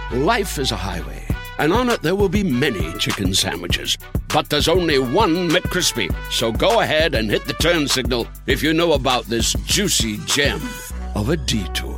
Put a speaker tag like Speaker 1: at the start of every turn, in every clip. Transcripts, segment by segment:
Speaker 1: Life is a highway, and on it there will be many chicken sandwiches. But there's only one McCrispy. So go ahead and hit the turn signal if you know about this juicy gem of a detour.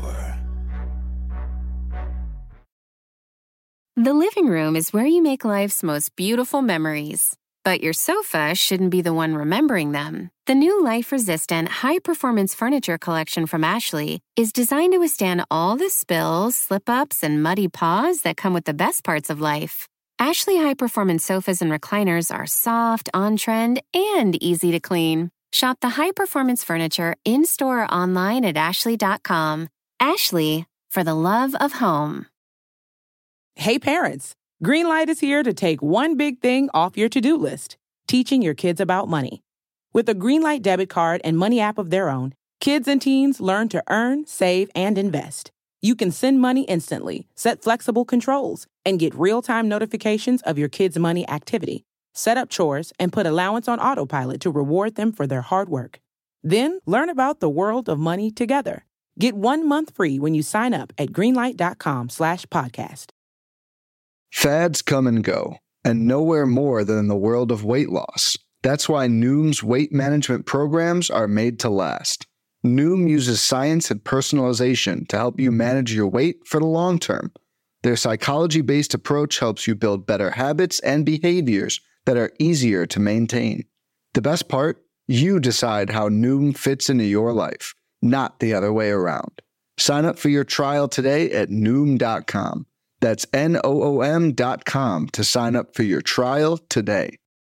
Speaker 2: The living room is where you make life's most beautiful memories. But your sofa shouldn't be the one remembering them. The new life-resistant, high-performance furniture collection from Ashley is designed to withstand all the spills, slip-ups, and muddy paws that come with the best parts of life. Ashley high-performance sofas and recliners are soft, on-trend, and easy to clean. Shop the high-performance furniture in-store or online at ashley.com. Ashley, for the love of home.
Speaker 3: Hey parents, Greenlight is here to take one big thing off your to-do list, teaching your kids about money. With a Greenlight debit card and money app of their own, kids and teens learn to earn, save, and invest. You can send money instantly, set flexible controls, and get real-time notifications of your kids' money activity. Set up chores and put allowance on autopilot to reward them for their hard work. Then learn about the world of money together. Get 1 month free when you sign up at greenlight.com/podcast.
Speaker 4: Fads come and go, and nowhere more than in the world of weight loss. That's why Noom's weight management programs are made to last. Noom uses science and personalization to help you manage your weight for the long term. Their psychology-based approach helps you build better habits and behaviors that are easier to maintain. The best part? You decide how Noom fits into your life, not the other way around. Sign up for your trial today at Noom.com. That's Noom.com to sign up for your trial today.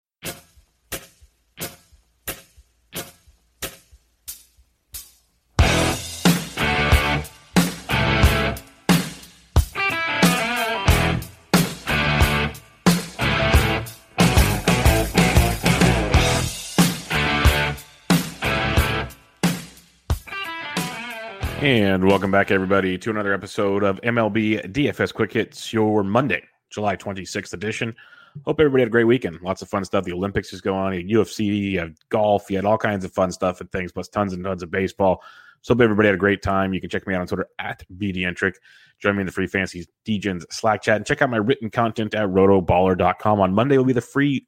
Speaker 5: And welcome back, everybody, to another episode of MLB DFS Quick Hits, your Monday, July 26th edition. Hope everybody had a great weekend. Lots of fun stuff. The Olympics is going on. You had UFC, you had golf, you had all kinds of fun stuff and things, plus tons and tons of baseball. So hope everybody had a great time. You can check me out on Twitter at BDentric. Join me in the Free Fantasy DGens Slack chat and check out my written content at rotoballer.com. On Monday will be the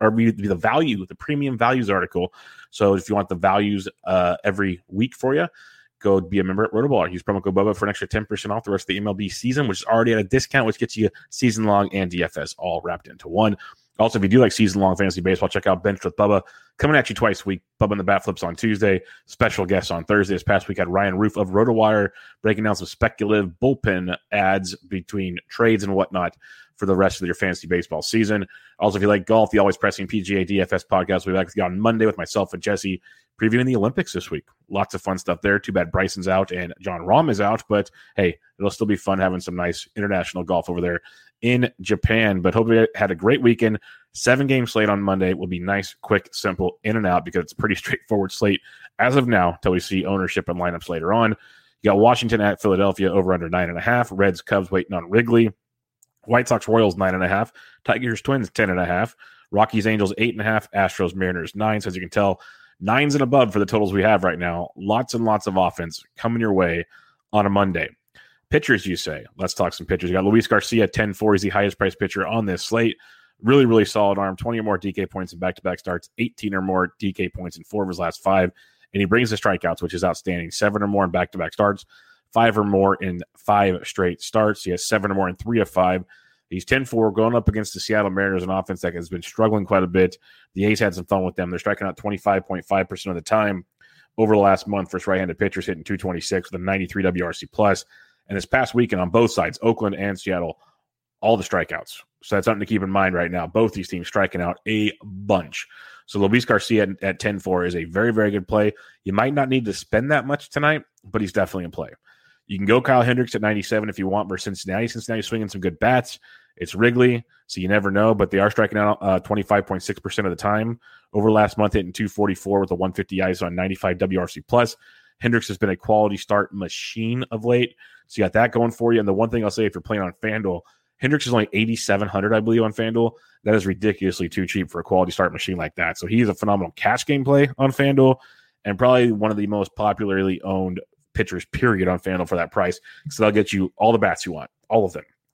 Speaker 5: the premium values article. So if you want the values every week for you, go be a member at Rotoballer. Use promo code BUBBA for an extra 10% off the rest of the MLB season, which is already at a discount, which gets you season long and DFS all wrapped into one. Also, if you do like season-long fantasy baseball, check out Benched with Bubba. Coming at you twice a week. Bubba and the Bat Flips on Tuesday. Special guests on Thursday. This past week had Ryan Roof of RotoWire breaking down some speculative bullpen ads between trades and whatnot for the rest of your fantasy baseball season. Also, if you like golf, the Always Pressing PGA DFS podcast will be back with you on Monday with myself and Jesse previewing the Olympics this week. Lots of fun stuff there. Too bad Bryson's out and John Rahm is out, but hey, it'll still be fun having some nice international golf over there in Japan. But hope you had a great weekend. 7-game slate on Monday will be nice, quick, simple, in and out because it's a pretty straightforward slate as of now until we see ownership and lineups later on. You got Washington at Philadelphia over under 9.5. Reds, Cubs waiting on Wrigley. White Sox, Royals 9.5. Tigers, Twins 10.5. Rockies, Angels 8.5. Astros, Mariners 9. So as you can tell, 9s and above for the totals we have right now. Lots and lots of offense coming your way on a Monday. Pitchers, you say. Let's talk some pitchers. You got Luis Garcia, 10-4. He's the highest priced pitcher on this slate. Really, really solid arm. 20 or more DK points in back-to-back starts. 18 or more DK points in 4 of his last 5. And he brings the strikeouts, which is outstanding. 7 or more in back-to-back starts. 5 or more in 5 straight starts. He has 7 or more in 3 of 5. He's 10-4 going up against the Seattle Mariners, an offense that has been struggling quite a bit. The A's had some fun with them. They're striking out 25.5% of the time over the last month. First right-handed pitchers hitting 226 with a 93 WRC+. And this past weekend on both sides, Oakland and Seattle, all the strikeouts. So that's something to keep in mind right now. Both these teams striking out a bunch. So Luis Garcia at 10-4 is a very, very good play. You might not need to spend that much tonight, but he's definitely in play. You can go Kyle Hendricks at 97 if you want versus Cincinnati. Cincinnati's swinging some good bats. It's Wrigley, so you never know, but they are striking out 25.6% of the time. Over last month, hitting 244 with a 150 ISO on 95 WRC+. Hendricks has been a quality start machine of late, so you got that going for you. And the one thing I'll say, if you're playing on FanDuel, Hendricks is only 8,700, I believe, on FanDuel. That is ridiculously too cheap for a quality start machine like that. So he's a phenomenal cash game play on FanDuel and probably one of the most popularly owned pitchers, period, on FanDuel for that price. So they'll get you all the bats you want, all of them.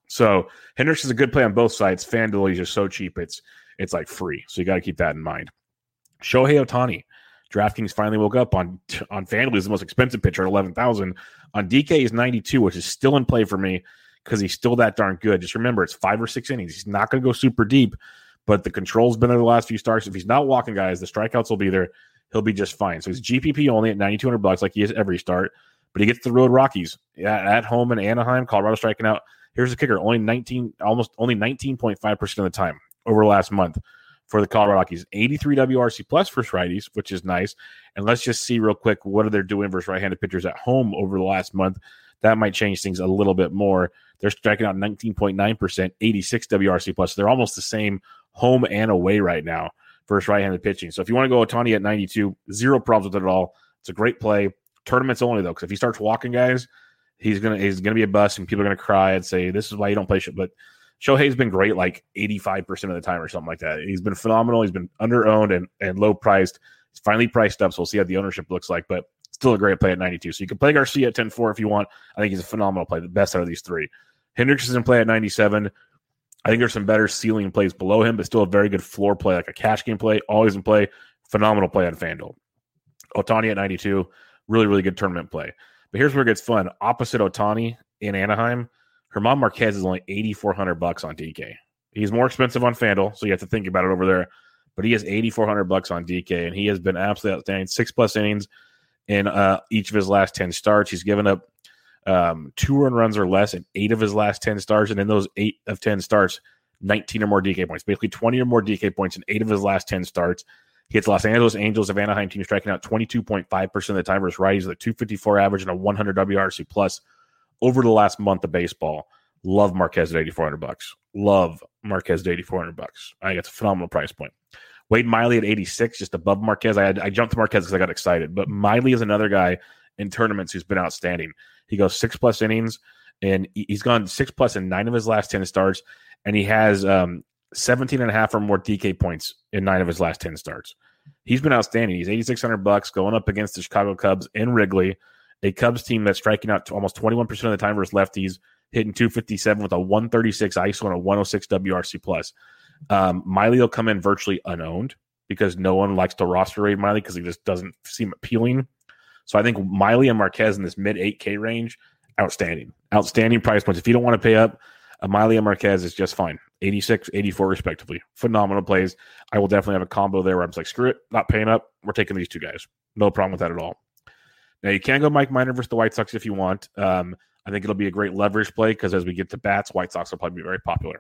Speaker 5: So Hendricks is a good play on both sides. FanDuel is just so cheap, it's like free. So you got to keep that in mind. Shohei Ohtani. DraftKings finally woke up on FanDuel. He's the most expensive pitcher at $11,000. On DK, he's 92, which is still in play for me because he's still that darn good. Just remember, it's 5 or 6 innings. He's not going to go super deep, but the control's been there the last few starts. If he's not walking guys, the strikeouts will be there. He'll be just fine. So he's GPP only at $9,200 like he is every start, but he gets the road Rockies at home in Anaheim. Colorado striking out. Here's the kicker: only 19.5% of the time over the last month for the Colorado Rockies. 83 WRC plus versus righties, which is nice. And let's just see real quick what are they doing versus right-handed pitchers at home over the last month. That might change things a little bit more. They're striking out 19.9%, 86 WRC plus. They're almost the same home and away right now versus right-handed pitching. So if you want to go Ohtani at 92, zero problems with it at all. It's a great play. Tournaments only though, because if he starts walking guys, he's gonna be a bust, and people are gonna cry and say this is why you don't play shit. But Shohei's been great like 85% of the time or something like that. He's been phenomenal. He's been under-owned and low-priced. He's finally priced up, so we'll see how the ownership looks like, but still a great play at 92. So you can play Garcia at 10-4 if you want. I think he's a phenomenal play, the best out of these three. Hendricks is in play at 97. I think there's some better ceiling plays below him, but still a very good floor play, like a cash game play, always in play. Phenomenal play on FanDuel. Ohtani at 92, really, really good tournament play. But here's where it gets fun. Opposite Ohtani in Anaheim, German Marquez is only $8,400 on DK. He's more expensive on FanDuel, so you have to think about it over there. But he has $8,400 on DK, and he has been absolutely outstanding. 6+ innings in each of his last 10 starts. He's given up 2 earned runs or less in 8 of his last 10 starts, and in those 8 of 10 starts, 19 or more DK points. Basically 20 or more DK points in 8 of his last 10 starts. He hits Los Angeles Angels of Anaheim team striking out 22.5% of the time versus righties with a 254 average and a 100 WRC plus over the last month of baseball. Love Marquez at $8,400. Love Marquez at $8,400. I think it's a phenomenal price point. Wade Miley at 86, just above Marquez. I jumped to Marquez because I got excited, but Miley is another guy in tournaments who's been outstanding. He goes 6+ innings, and he's gone 6+ in 9 of his last 10 starts, and he has 17.5 or more DK points in 9 of his last 10 starts. He's been outstanding. He's $8,600 going up against the Chicago Cubs in Wrigley, a Cubs team that's striking out to almost 21% of the time versus lefties, hitting 257 with a 136 ISO and a 106 WRC plus. Miley will come in virtually unowned because no one likes to roster Wade Miley because he just doesn't seem appealing. So I think Miley and Marquez in this mid 8K range, outstanding price points. If you don't want to pay up, Miley and Marquez is just fine. 86, 84 respectively. Phenomenal plays. I will definitely have a combo there where I'm just like, screw it, not paying up. We're taking these two guys. No problem with that at all. Now you can go Mike Minor versus the White Sox if you want. I think it'll be a great leverage play because as we get to bats, White Sox will probably be very popular.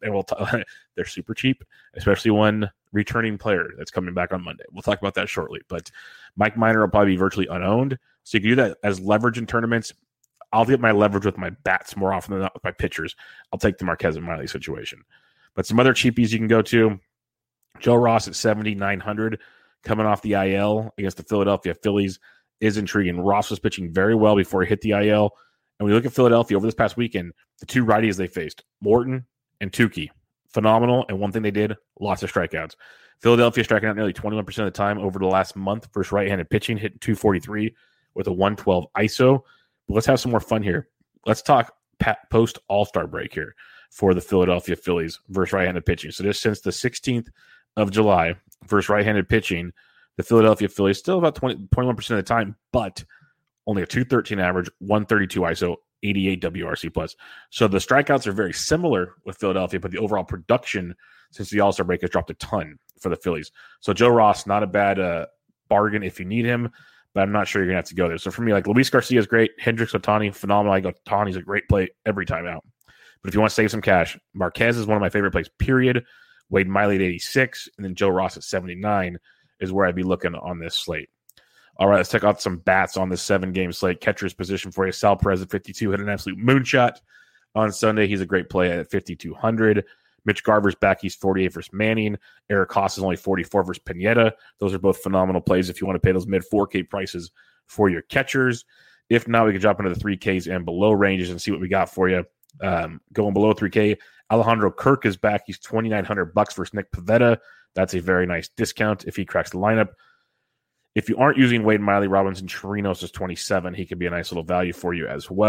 Speaker 5: They're super cheap, especially one returning player that's coming back on Monday. We'll talk about that shortly. But Mike Minor will probably be virtually unowned. So you can do that as leverage in tournaments. I'll get my leverage with my bats more often than not with my pitchers. I'll take the Marquez and Miley situation. But some other cheapies you can go to. Joe Ross at 7,900 coming off the IL against the Philadelphia Phillies is intriguing. Ross was pitching very well before he hit the IL. And we look at Philadelphia over this past weekend, the two righties they faced, Morton and Tukey, phenomenal. And one thing they did, lots of strikeouts. Philadelphia striking out nearly 21% of the time over the last month versus right-handed pitching, hitting 243 with a 112 ISO. But let's have some more fun here. Let's talk post All-Star break here for the Philadelphia Phillies versus right-handed pitching. So just since the 16th of July versus right-handed pitching, the Philadelphia Phillies still about 21% of the time, but only a 213 average, 132 ISO, 88 WRC plus. So the strikeouts are very similar with Philadelphia, but the overall production since the All-Star break has dropped a ton for the Phillies. So Joe Ross, not a bad bargain if you need him, but I'm not sure you're going to have to go there. So for me, like Luis Garcia is great. Hendricks, Ohtani, phenomenal. I go Ohtani's a great play every time out. But if you want to save some cash, Marquez is one of my favorite plays, period. Wade Miley at 86, and then Joe Ross at 79 is where I'd be looking on this slate. All right, let's check out some bats on this 7-game slate. Catcher's position for you. Sal Perez at 52 hit an absolute moonshot on Sunday. He's a great play at 5,200. Mitch Garver's back. He's 48 versus Manning. Eric Haas is only 44 versus Pineda. Those are both phenomenal plays if you want to pay those mid-4K prices for your catchers. If not, we can drop into the 3Ks and below ranges and see what we got for you. Going below 3K, Alejandro Kirk is back. He's $2,900 versus Nick Pivetta. That's a very nice discount if he cracks the lineup. If you aren't using Wade Miley, Robinson Chirinos is 27. He could be a nice little value for you as well.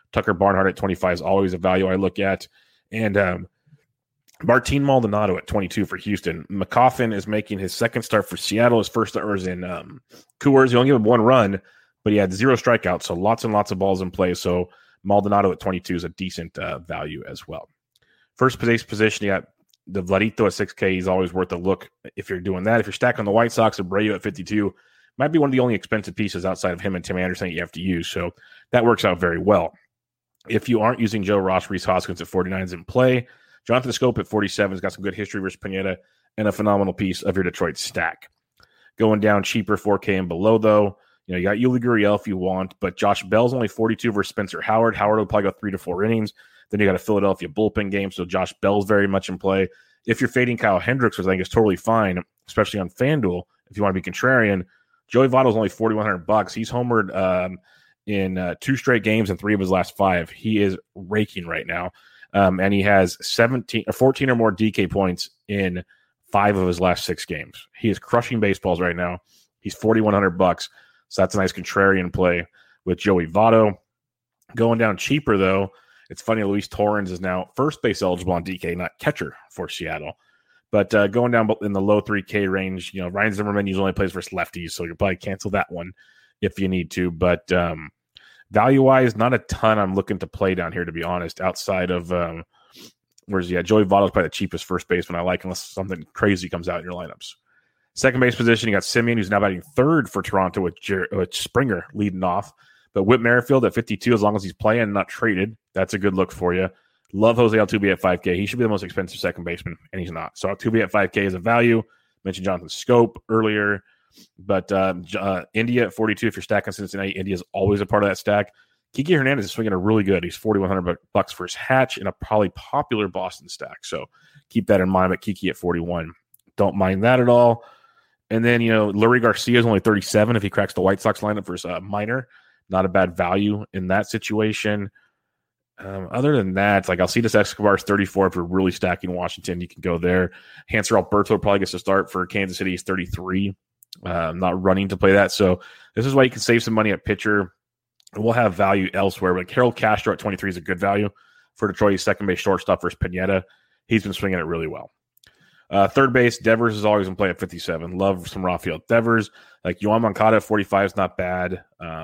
Speaker 5: Tucker Barnhart at 25 is always a value I look at. And Martin Maldonado at 22 for Houston. McCoffin is making his second start for Seattle. His first start was in Coors. He only gave him one run, but he had 0 strikeouts, so lots and lots of balls in play. So Maldonado at 22 is a decent value as well. First base position, you got the Vladito at 6K. He's always worth a look if you're doing that. If you're stacking the White Sox, Abreu at 52 might be one of the only expensive pieces outside of him and Tim Anderson that you have to use. So that works out very well. If you aren't using Joe Ross, Rhys Hoskins at 49 is in play. Jonathan Scope at 47 has got some good history versus Pineda and a phenomenal piece of your Detroit stack. Going down cheaper 4K and below, though, you got Yuli Gurriel if you want, but Josh Bell's only 42 versus Spencer Howard. Howard will probably go 3 to 4 innings. Then you got a Philadelphia bullpen game, so Josh Bell's very much in play. If you're fading Kyle Hendricks, which I think is totally fine, especially on FanDuel, if you want to be contrarian, Joey Votto's only $4,100. He's homered in 2 straight games and 3 of his last 5. He is raking right now. And he has 14 or more DK points in 5 of his last 6 games. He is crushing baseballs right now. He's $4,100. So that's a nice contrarian play with Joey Votto. Going down cheaper, though, it's funny, Luis Torrens is now first base eligible on DK, not catcher for Seattle. But going down in the low 3K range, Ryan Zimmerman usually only plays versus lefties, so you'll probably cancel that one if you need to. But value-wise, not a ton I'm looking to play down here, to be honest, outside of Joey Votto's probably the cheapest first baseman I like, unless something crazy comes out in your lineups. Second base position, you got Simeon, who's now batting third for Toronto with Springer leading off. But Whit Merrifield at 52, as long as he's playing and not traded, that's a good look for you. Love Jose Altuve at 5K. He should be the most expensive second baseman, and he's not. So Altuve at 5K is a value. Mentioned Jonathan Scope earlier. But India at 42, if you're stacking Cincinnati, India is always a part of that stack. Kiki Hernandez is swinging a really good. He's $4,100 for his Hatch in a probably popular Boston stack. So keep that in mind. But Kiki at 41, don't mind that at all. And then, Lurie Garcia is only 37 if he cracks the White Sox lineup versus Minor. Not a bad value in that situation. Other than that, like Alcides Escobar is 34. If you're really stacking Washington, you can go there. Hanser Alberto probably gets to start for Kansas City. He's 33. Not running to play that. So this is why you can save some money at pitcher. We'll have value elsewhere. But Harold Castro at 23 is a good value for Detroit. He's second base shortstop versus Pineda. He's been swinging it really well. Third base, Devers is always in play at 57. Love some Rafael Devers. Like Yoan Moncada at 45 is not bad.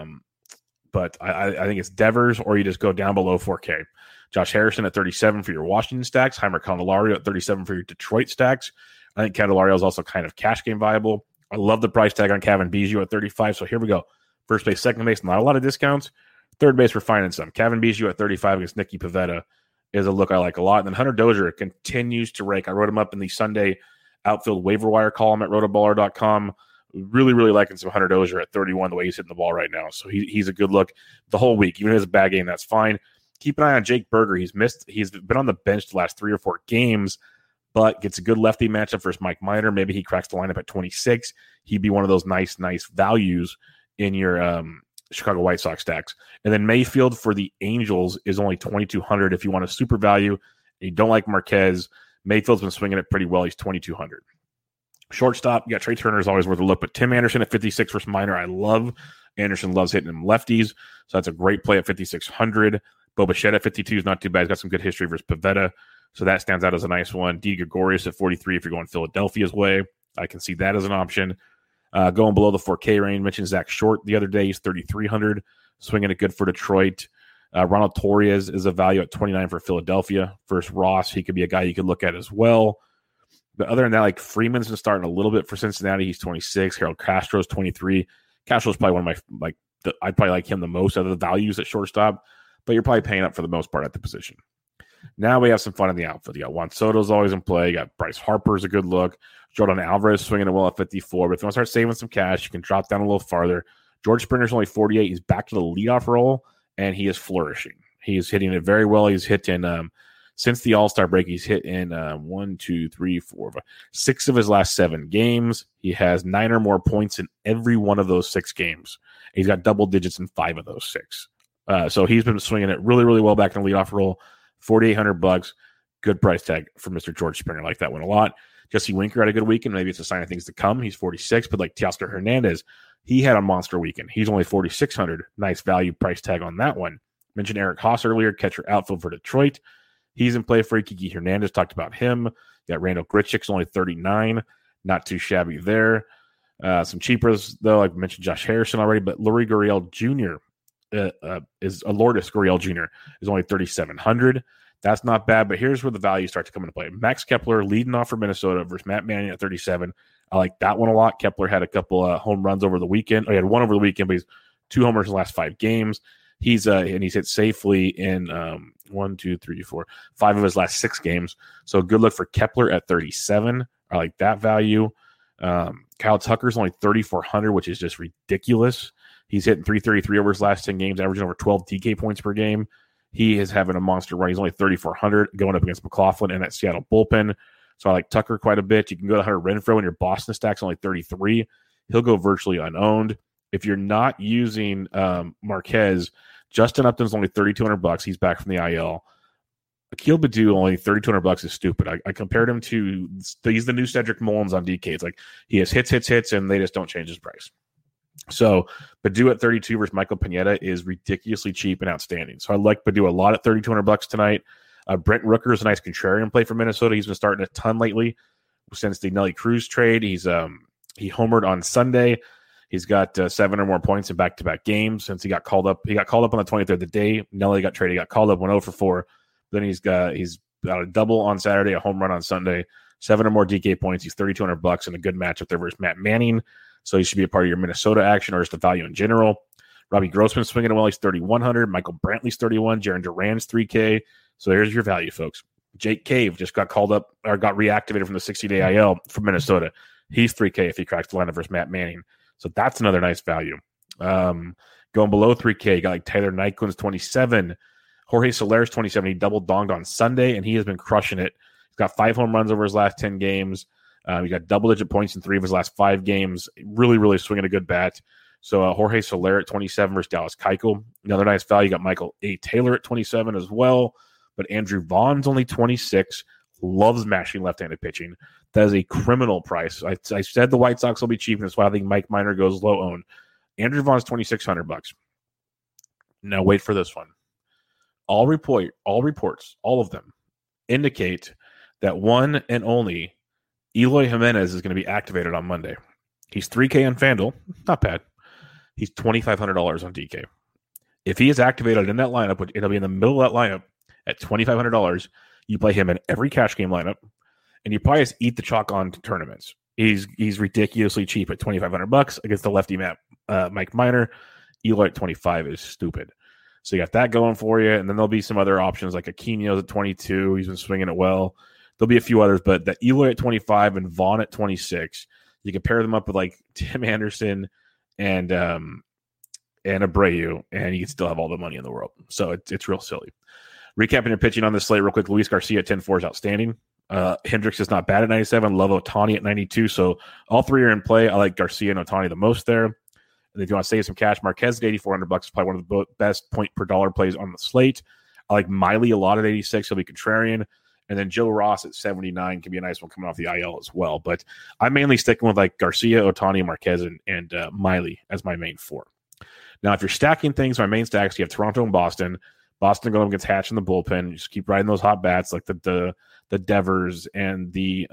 Speaker 5: But I think it's Devers, or you just go down below 4K. Josh Harrison at 37 for your Washington stacks. Heimer Candelario at 37 for your Detroit stacks. I think Candelario is also kind of cash game viable. I love the price tag on Kevin Biggio at 35. So here we go. First base, second base, not a lot of discounts. Third base, we're finding some. Kevin Biggio at 35 against Nicky Pivetta is a look I like a lot. And then Hunter Dozier continues to rake. I wrote him up in the Sunday outfield waiver wire column at rotoballer.com. Really, really liking some Hunter Dozier at 31, the way he's hitting the ball right now. So he's a good look the whole week. Even if it's a bad game, that's fine. Keep an eye on Jake Berger. He's been on the bench the last 3 or 4 games, but gets a good lefty matchup versus Mike Minor. Maybe he cracks the lineup at 26. He'd be one of those nice values in your Chicago White Sox stacks. And then Mayfield for the Angels is only 2,200. If you want a super value and you don't like Marquez, Mayfield's been swinging it pretty well. He's 2,200. Shortstop, you got Trey Turner is always worth a look, but Tim Anderson at 56 versus Minor, I love. Anderson loves hitting him lefties, so that's a great play at 5,600. Bo Bichette at 52 is not too bad. He's got some good history versus Pivetta, so that stands out as a nice one. D. Gregorius at 43 if you're going Philadelphia's way. I can see that as an option. Going below the 4K range, mentioned Zach Short the other day. He's 3,300, swinging it good for Detroit. Ronald Torres is a value at 29 for Philadelphia. Versus Ross, he could be a guy you could look at as well. But other than that, like Freeman's been starting a little bit for Cincinnati. He's 26. Harold Castro's 23. Castro's probably one of my I'd probably like him the most out of the values at shortstop. But you're probably paying up for the most part at the position. Now we have some fun in the outfield. You got Juan Soto's always in play. You got Bryce Harper's a good look. Jordan Alvarez swinging it well at 54. But if you want to start saving some cash, you can drop down a little farther. George Springer's only 48. He's back to the leadoff role, and he is flourishing. He's hitting it very well. He's hit in since the All-Star break, he's hit in 6 of his last 7 games. He has 9 or more points in every one of those 6 games. He's got double digits in 5 of those 6. So he's been swinging it really, really well back in the leadoff role. $4,800. Good price tag for Mr. George Springer. I like that one a lot. Jesse Winker had a good weekend. Maybe it's a sign of things to come. He's 46, but like Teoscar Hernandez, he had a monster weekend. He's only 4,600. Nice value price tag on that one. Mentioned Eric Haas earlier, catcher outfield for Detroit. He's in play for Kiki Hernandez. Talked about him. You got Randall Grichuk's only 39. Not too shabby there. Some cheapers, though, like I mentioned Josh Harrison already, but Lourdes Gurriel Jr. Lourdes Gurriel Jr. is only 3,700. That's not bad, but here's where the value starts to come into play. Max Kepler leading off for Minnesota versus Matt Manning at 37. I like that one a lot. Kepler had a couple home runs over the weekend. He had one over the weekend, but he's 2 homers in the last 5 games. He's hit safely in 5 of his last 6 games. So good look for Kepler at 37. I like that value. Kyle Tucker's only 3,400, which is just ridiculous. He's hitting 333 over his last 10 games, averaging over 12 DK points per game. He is having a monster run. He's only 3,400 going up against McLaughlin and that Seattle bullpen. So I like Tucker quite a bit. You can go to Hunter Renfroe and your Boston stack's only 33. He'll go virtually unowned. If you're not using Marquez, Justin Upton's only $3,200. He's back from the IL. Akil Baddoo only $3,200 is stupid. I compared him to he's the new Cedric Mullins on DK. It's like he has hits, and they just don't change his price. So Baddoo at 32 versus Michael Pineda is ridiculously cheap and outstanding. So I like Baddoo a lot at $3,200 tonight. Brent Rooker is a nice contrarian play for Minnesota. He's been starting a ton lately since the Nelly Cruz trade. He homered on Sunday. He's got 7 or more points in back-to-back games since he got called up. He got called up on the 23rd the day Nelly got traded. He got called up, went 0 for 4. Then he's got a double on Saturday, a home run on Sunday, 7 or more DK points. He's $3,200 in a good matchup there versus Matt Manning. So he should be a part of your Minnesota action or just the value in general. Robbie Grossman's swinging well. He's 3,100. Michael Brantley's 31. Jaron Duran's 3K. So there's your value, folks. Jake Cave just got called up or got reactivated from the 60-day IL from Minnesota. He's 3K if he cracks the lineup versus Matt Manning. So that's another nice value. Going below 3K, you got like Tyler Nyquin's 27. Jorge Soler's 27. He double donged on Sunday, and he has been crushing it. He's got 5 home runs over his last 10 games. He got double-digit points in 3 of his last 5 games. Really, really swinging a good bat. So Jorge Soler at 27 versus Dallas Keuchel. Another nice value. You got Michael A. Taylor at 27 as well. But Andrew Vaughn's only 26. Loves mashing left-handed pitching. That is a criminal price. I said the White Sox will be cheap, and that's why I think Mike Minor goes low-owned. Andrew Vaughn's $2,600. Now wait for this one. All reports, all of them, indicate that one and only Eloy Jimenez is going to be activated on Monday. He's 3K on FanDuel. Not bad. He's $2,500 on DK. If he is activated in that lineup, which it'll be in the middle of that lineup at $2,500, you play him in every cash game lineup, and you probably just eat the chalk on tournaments. He's ridiculously cheap at $2,500 against the lefty Mike Minor. Eloy at 25 is stupid. So you got that going for you, and then there'll be some other options like Aquino's at 22. He's been swinging it well. There'll be a few others, but that Eloy at 25 and Vaughn at 26, you can pair them up with like Tim Anderson and Abreu, and you can still have all the money in the world. So it's real silly. Recapping your pitching on this slate real quick, Luis Garcia at 10-4 is outstanding. Hendricks is not bad at 97. Love Ohtani at 92. So all 3 are in play. I like Garcia and Ohtani the most there. And if you want to save some cash, Marquez at $8,400 is probably one of the best point per dollar plays on the slate. I like Miley a lot at 86. He'll be contrarian. And then Joe Ross at 79 can be a nice one coming off the IL as well. But I'm mainly sticking with like Garcia, Ohtani, Marquez, and Miley as my main 4. Now, if you're stacking things, my main stacks, you have Toronto and Boston. Boston going up against Hatch in the bullpen. You just keep riding those hot bats like the Devers and the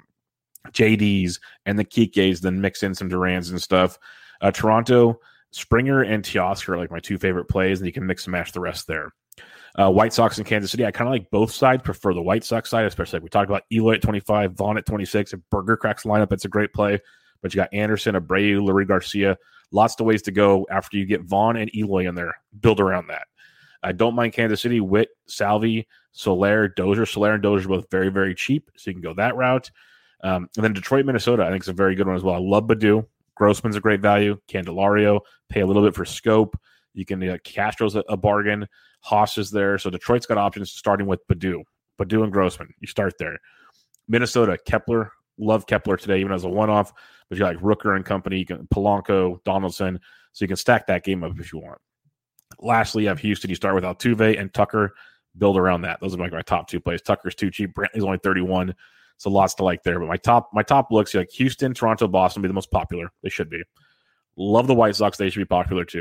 Speaker 5: JDs and the Kikes, then mix in some Durans and stuff. Toronto, Springer and Teoscar are like my 2 favorite plays, and you can mix and match the rest there. White Sox and Kansas City, I kind of like both sides, prefer the White Sox side, especially like we talked about Eloy at 25, Vaughn at 26. If Berger cracks the lineup, that's a great play. But you got Anderson, Abreu, Lurie Garcia. Lots of ways to go after you get Vaughn and Eloy in there. Build around that. I don't mind Kansas City. Witt, Salvi, Soler, Dozier. Soler and Dozier are both very, very cheap, so you can go that route. And then Detroit, Minnesota, I think is a very good one as well. I love Baddoo. Grossman's a great value. Candelario, pay a little bit for scope. You can Castro's a bargain. Haas is there. So Detroit's got options starting with Baddoo and Grossman. You start there. Minnesota, Kepler. Love Kepler today, even as a one-off. But you like Rooker and company. You can Polanco, Donaldson. So you can stack that game up if you want. Lastly, you have Houston. You start with Altuve and Tucker. Build around that. Those are like my top 2 plays. Tucker's too cheap. Brantley's only 31. So lots to like there. But my top looks like Houston, Toronto, Boston will be the most popular. They should be. Love the White Sox. They should be popular too.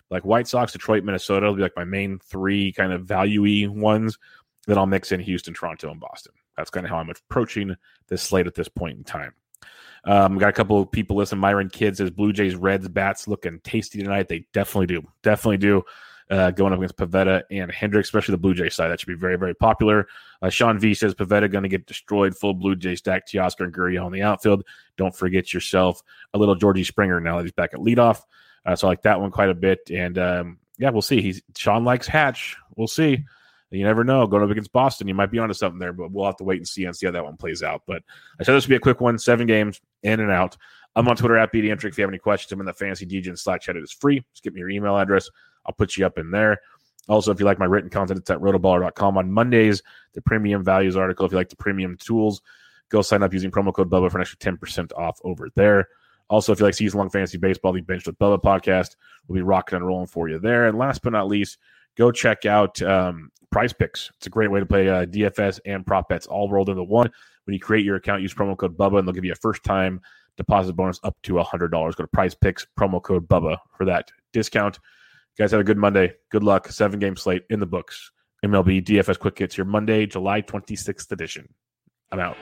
Speaker 5: Like White Sox, Detroit, Minnesota will be like my main three kind of value-y ones. Then I'll mix in Houston, Toronto, and Boston. That's kind of how I'm approaching this slate at this point in time. Got a couple of people listening. Myron Kidd says Blue Jays, Reds, bats looking tasty tonight. They definitely do. Going up against Pivetta and Hendricks, especially the Blue Jay side. That should be very, very popular. Sean V says Pivetta going to get destroyed. Full Blue Jay stack. Teoscar and Gurriel on the outfield. Don't forget yourself a little Georgie Springer now that he's back at leadoff. So I like that one quite a bit. And we'll see. Sean likes Hatch. We'll see. You never know. Going up against Boston, you might be onto something there, but we'll have to wait and see how that one plays out. But I said this would be a quick one, 7 games, in and out. I'm on Twitter at BDentric. If you have any questions, I'm in the Fantasy DJ Slack chat. It is free. Just give me your email address. I'll put you up in there. Also, if you like my written content, it's at rotoballer.com. On Mondays, the premium values article. If you like the premium tools, go sign up using promo code Bubba for an extra 10% off over there. Also, if you like season-long fantasy baseball, the Benched with Bubba podcast will be rocking and rolling for you there. And last but not least, go check out Prize Picks. It's a great way to play DFS and prop bets all rolled into one. When you create your account, use promo code Bubba, and they'll give you a first-time deposit bonus up to $100. Go to Prize Picks, promo code Bubba for that discount. You guys have a good Monday. Good luck. 7-game slate in the books. MLB DFS Quick Hits, your Monday, July 26th edition. I'm out.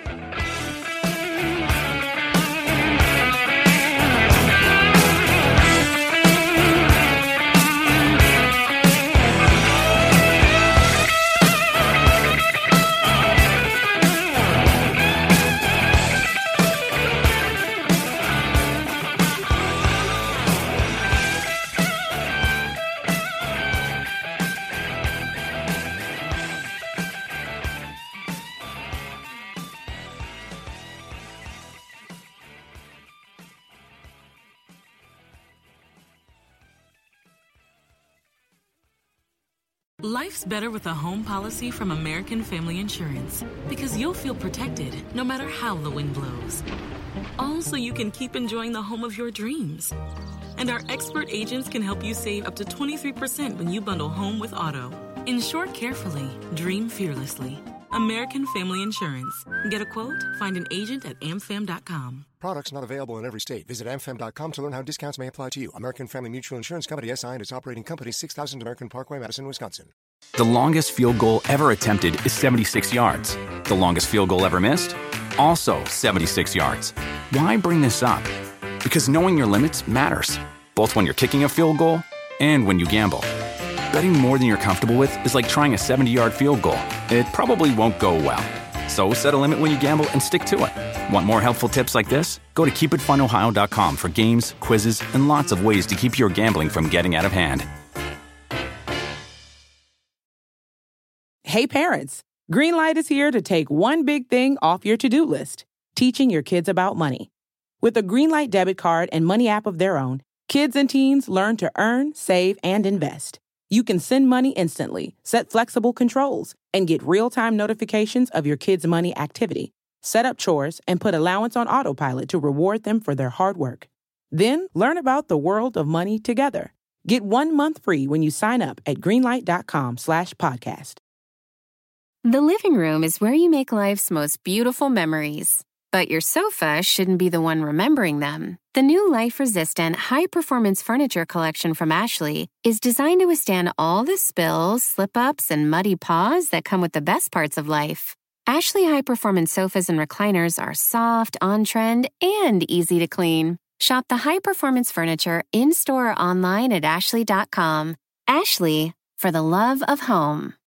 Speaker 6: Life's better with a home policy from American Family Insurance because you'll feel protected no matter how the wind blows. All so you can keep enjoying the home of your dreams. And our expert agents can help you save up to 23% when you bundle home with auto. Insure carefully, dream fearlessly. American Family Insurance. Get a quote? Find an agent at amfam.com.
Speaker 7: Products not available in every state. Visit amfam.com to learn how discounts may apply to you. American Family Mutual Insurance Company, SI, and its operating company, 6000 American Parkway, Madison, Wisconsin.
Speaker 8: The longest field goal ever attempted is 76 yards. The longest field goal ever missed? Also 76 yards. Why bring this up? Because knowing your limits matters, both when you're kicking a field goal and when you gamble. Betting more than you're comfortable with is like trying a 70-yard field goal. It probably won't go well. So set a limit when you gamble and stick to it. Want more helpful tips like this? Go to keepitfunohio.com for games, quizzes, and lots of ways to keep your gambling from getting out of hand.
Speaker 3: Hey parents, Greenlight is here to take one big thing off your to-do list, teaching your kids about money. With a Greenlight debit card and money app of their own, kids and teens learn to earn, save, and invest. You can send money instantly, set flexible controls, and get real-time notifications of your kids' money activity. Set up chores and put allowance on autopilot to reward them for their hard work. Then learn about the world of money together. Get 1 month free when you sign up at greenlight.com/podcast.
Speaker 2: The living room is where you make life's most beautiful memories. But your sofa shouldn't be the one remembering them. The new life-resistant, high-performance furniture collection from Ashley is designed to withstand all the spills, slip-ups, and muddy paws that come with the best parts of life. Ashley high-performance sofas and recliners are soft, on-trend, and easy to clean. Shop the high-performance furniture in-store or online at ashley.com. Ashley, for the love of home.